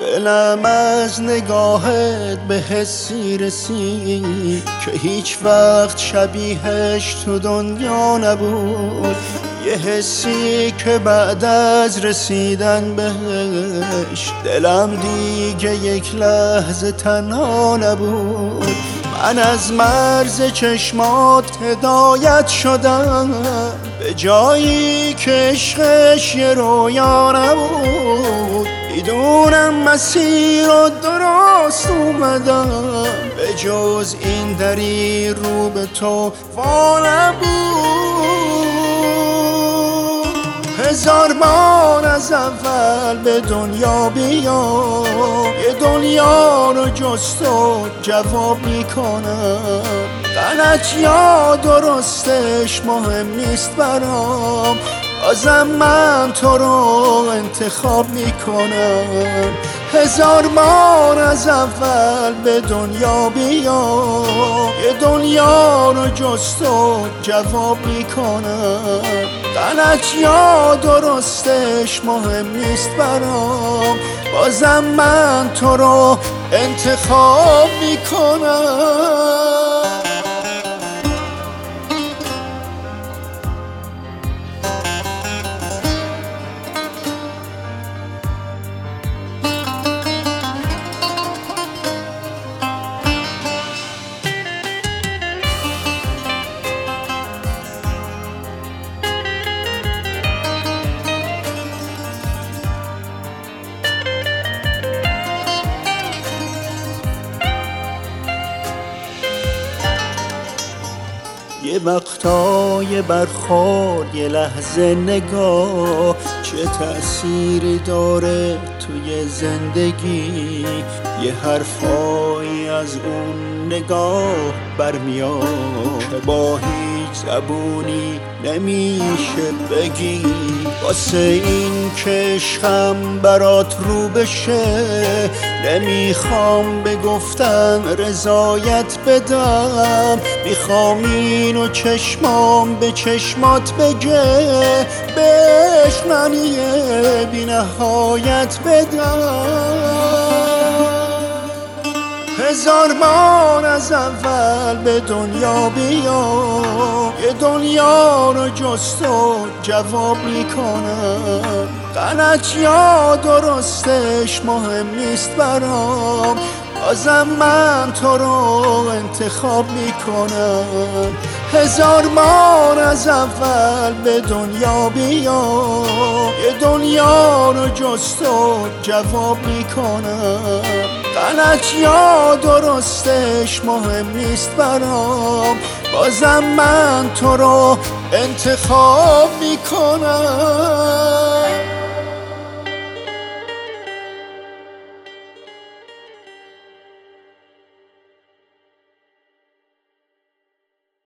دلم از نگاهت به حسی رسید که هیچ وقت شبیهش تو دنیا نبود. یه حسی که بعد از رسیدن بهش دلم دیگه یک لحظه تنها نبود. من از مرز چشمات هدایت شدم به جایی که عشقش یه رویا نبود. میدونم مسیر رو درست اومدم، به جز این دری رو به تو وا نبود. هزار بار از اول به دنیا بیا، یه دنیا رو جستو جواب میکنم. غلط یا درستش مهم نیست برام، بازم من تو رو انتخاب میکنم. هزار بار از اول به دنیا بیا، یه دنیا رو جستو جواب میکنم. غلط یا درستش مهم نیست برام، بازم من تو رو انتخاب میکنم. یه وقتای برخورد، یه لحظه نگاه، چه تأثیری داره توی زندگی. یه حرفایی از اون نگاه برمیاد که با هیچ زبونی نمیشه بگی. واسه این که عشقم برات رو بشه، نمیخوام به گفتن رضایت بدم. میخوام اینو چشمام به چشمات بگه، بهش معنی بی نهایت بدم. هزار بار از اول به دنیا بیا، یه دنیا رو جستو جواب میکنم. غلط یا درستش مهم نیست برام، بازم من تو رو انتخاب میکنم. هزار بار از اول به دنیا بیا، یه دنیا رو جستو جواب میکنم. غلط یا درستش مهم نیست برام، بازم من تو رو انتخاب میکنم.